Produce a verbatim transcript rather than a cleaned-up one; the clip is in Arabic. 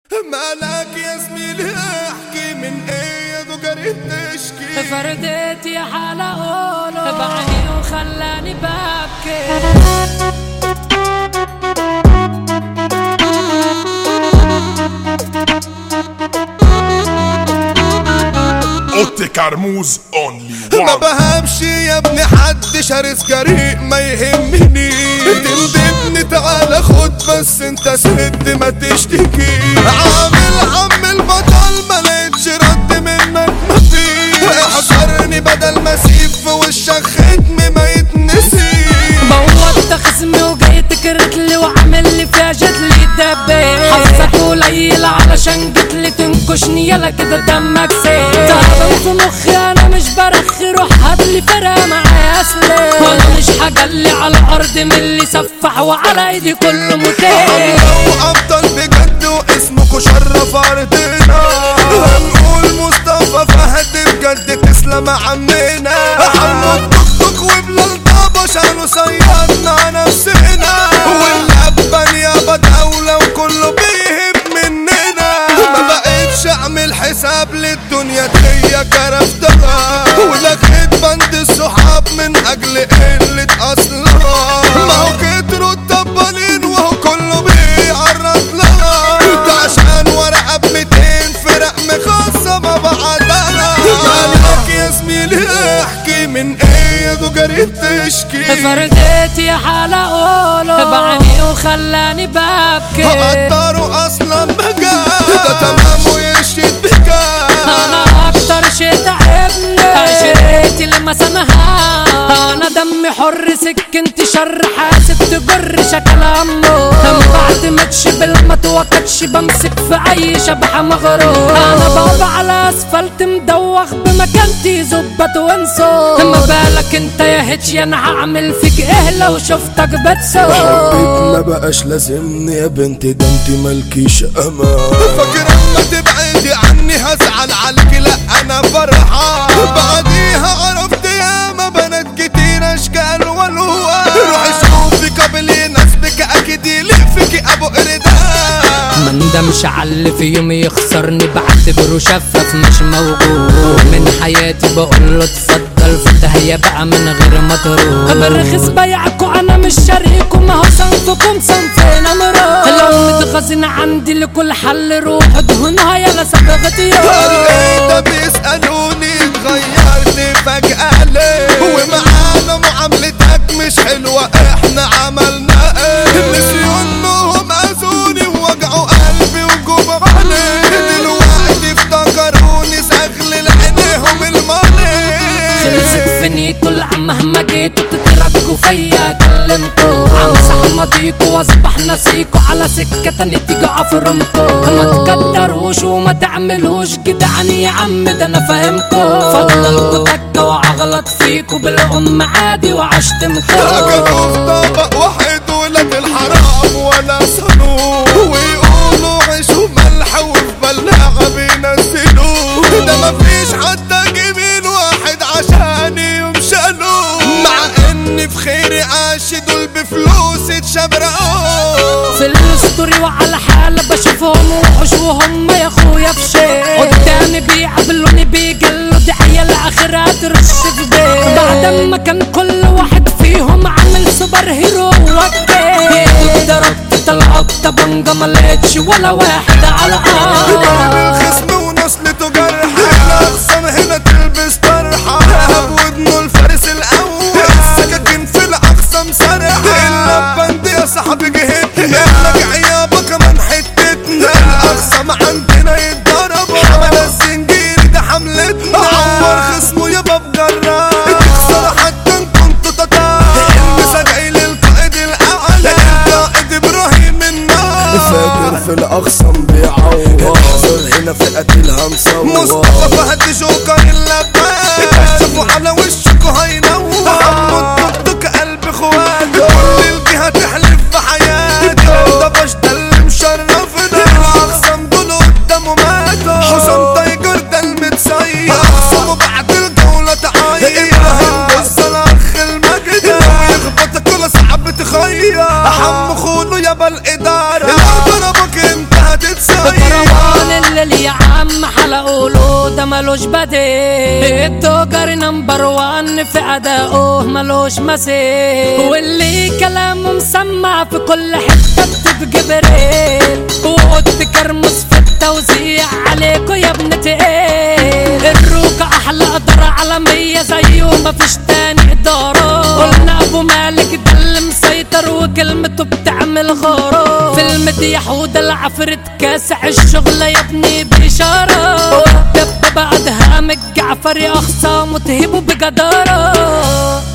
مالك يا زميلي احكي من ايه يا دوجري تشكي فرديت يا حالة قوله بعيني وخلاني ببكي اوتي كرموز اونلي ما بهمش يا ابني حد شرس جريء ما يهمني تندبني تعالى خد بس انت سد ما تشتكي عامل عم البطل ما لقيتش رد منك مفيش حصرني بدل ما اسيب في وشك ختم ما يتنسي بوظت خصمي وجاي تكرتلي وعامل لي فيها جتلي دبي حظك قليل علشان جتلي تنكشني يلا كده دمك سيل تعبان في مخي انا مش برخي روح هاتلي فرقة معايا اسلم وانا مش حاجلي على الارض من اللي سفح وعلى ايدي كله متين وافضل بجد واسمكوا شرف ارضنا هنقول مصطفى فهد بجد تسلم عمنا عمو الطقطق وبلال طابش عنو صيادنا نفسنا واللبن يابا دولة وكله بيهب مننا ما بقيتش اعمل حساب للدنيا دي كرفتها ولغيت بند الصحاب من اجل قلة اصلها ما هو كتروا الطبالين وهو كله بيعرض لها ده عشان ورقة بميتين فرق مخصمة بعدها مالك يا زميلي احكي من ايه يا دوجري بتشكي فرديت يا حالة قوله بعيني وخلاني ببكي قدروا اصلا بجد ده تمام ويشيد بجد انا اكتر شي تعبني عشرتي لما سمها انا دمي حر سكنت شر حاسب تجر شكل امه بعد ما تشبل ما توكتش بمسك في اي شبحة مغرور انا بابا على اسفلت مدوخ بمكانتي زبط وانسو ما بالك انت يا هتش انا هعمل فيك ايه لو شفتك بتسوق حبك ما بقاش لازمني يا بنتي ده انت مالكيش امان فاكر اما تبعدي عني هزعل عليكي لا انا فرحان بعديها عرفت ياما بنات كتير اشكال والوان روحي شوفي قبل يناسبك اكيد يلفك ابو قردان من ده مش علي في يوم يخسرني بعتبره شفاف مش موجود من حياتي بقوله اتفضل في داهية بقى من غير ما تروح برخص بيعكوا انا مش شريكوا ما هو صنفكم صنفنا مراد لو متغازين عندي لكل حل روح دهونها يلا صبغتي ده بيسألوني اتغيرت فجأة ليه ومعانا معاملتك مش حلوة احنا عملنا ايه نسيونهم اذوني ووجعوا قلبي وجبراني دلوقتي افتكروني سغلل عينيهم الماني خلصت فنيتو العم مهما جيتوا تتركوا فيا كلمتوا امسح ماضيكوا واصبح نسيكوا على سكة تانية تيجوا عفرمكوا ما تقدروش وما تعملوش جدعني يا عم ده انا فاهمكوا فضلكوا تكة واغلط فيكوا بالام عادي وعشتمكوا اكلوا في طبق واحد ولاد الحرام ولا صنوع ويقولوا عيش وملح وفي بلاعة بينزلوه ده مفيش حتى جميل واحد عشان يمشلوه مع اني في خيري عاش دول بفلوس اتشبرقوا في الستوري وعلى حالة بشوفهم وحش وهم يا اخويا في شيء قدامي بيقابلوني بيجلوا دي عيال اخرها ترش في بيت بعد ما كان كل واحد فيهم عامل سوبر هيرو وكيل ضربت طلعت طبنجة ما لقيتش ولا واحد على الارض الخصم ونصلته جرح الاخصام هنا تلبس طرحة ودنه الفارس الاول السكاكين في الاقسام سرحة اللبند يا صاحبي جهتنا ابنك عيابة كمان حتتنا الاقسام عندنا يتضرب حمل الزنجير ده حملتنا عور خصمه يابا بجرة تخسر حتى ان كنتوا تتار المسا جاي للقائد الاعلى القائد ابراهيم النار فاكر في الاقسام بيعور حصل هنا في قتلها مصور مصطفى فهد جوكر اللبان كشفوا على وشكوا هينور عمو الطقطق قلب اخواته كل الجهة تحلف بحياته ده باش ده اللي مشرفنا الاقسام دول قدامه ماتوا حسام تايجر ده المتصيد اقسمه بعد الجولة تعيط ابراهيم بص الاخ المجد ويخبطك ولا صعب تخير حمو خونه يابا الادارة لو ضربك انت هتتصيد ملوش بديل. التوجر نمبر وان في اداؤه ملوش مثيل، واللي كلامه مسمع في كل حته اكتب جبريل. وقلت كرمس في التوزيع عليكوا يا ابن تقيل. الروكة احلى ادارة عالمية زيه مفيش تاني ادارة. قلنا ابو مالك ده اللي مسيطر وكلمته بتعمل غارة. في المديح وده العفريت كاسح الشغلة يا ابني بإشارة. والدب بعدها من الجعفري اخصامه تهيبه بجدارة.